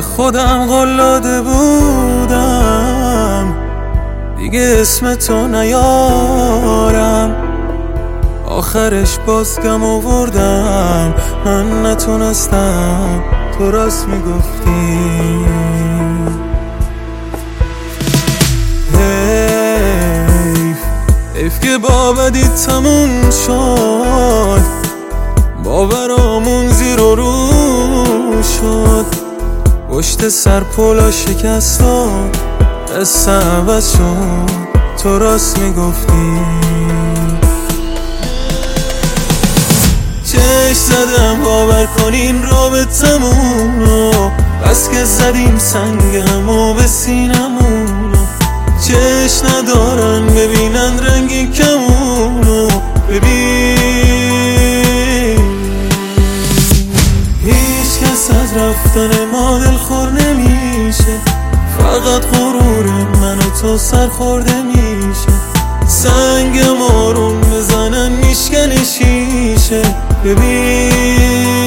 به خودم قول داده بودم دیگه اسم تو نیارم، آخرش باز گم آوردم. من نتونستم، تو راست میگفتی. حیف که با بدی تموم شد، باورامون زیر و رو شد. پشت سر پولا شکستان قصه عوض شد، تو راست میگفتی. چشم زدم باور کن این رابطمون رو، بس که زدیم سنگ همو به سینمون. چشم ندارن ببینن رنگی کمونو، ببین هیچ کس از رفتن ما دلخور نمیشه، فقط غرور من و تو سرخورده میشه. سنگم آروم بزنن میشکنه شیشه، ببین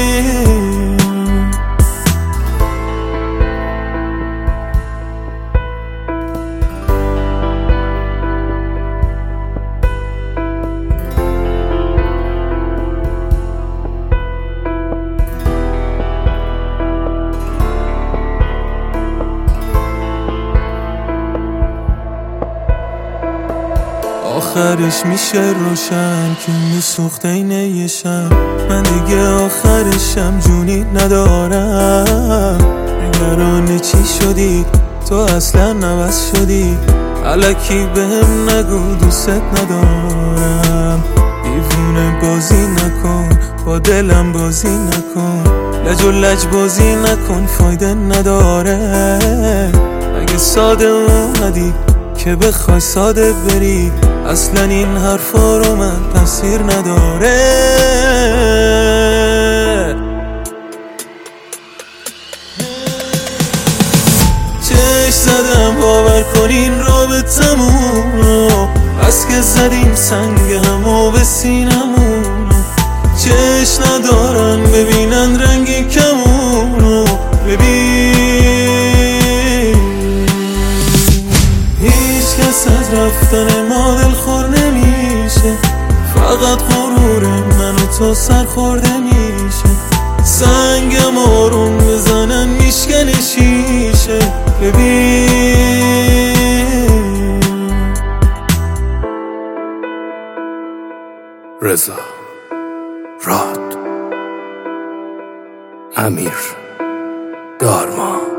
آخرش میشه روشن که میسوخته اینه یه شب. من دیگه آخرشم جونی ندارم، نگران چی شدی تو اصلا نوست شدی. الکی بهم نگو دوست ندارم، دیوونه بازی نکن با دلم بازی نکن. لج و لج بازی نکن فایده نداره. اگه ساده اومدی که بخوای ساده بری، اصلا این حرفا رو من تاثیر نداره. چشم زدم باور کن این رابطمون رو، بس که زدیم سنگ همو به سینمون. چشم ندارن ببینن رنگی کمونو، ببین هیچ کس از رفتن ما دلخور نمیشه، فقط غرور من و تو سرخورده میشه. سنگم آروم بزنن میشکنه شیشه، ببین رضا راد امیر دارما.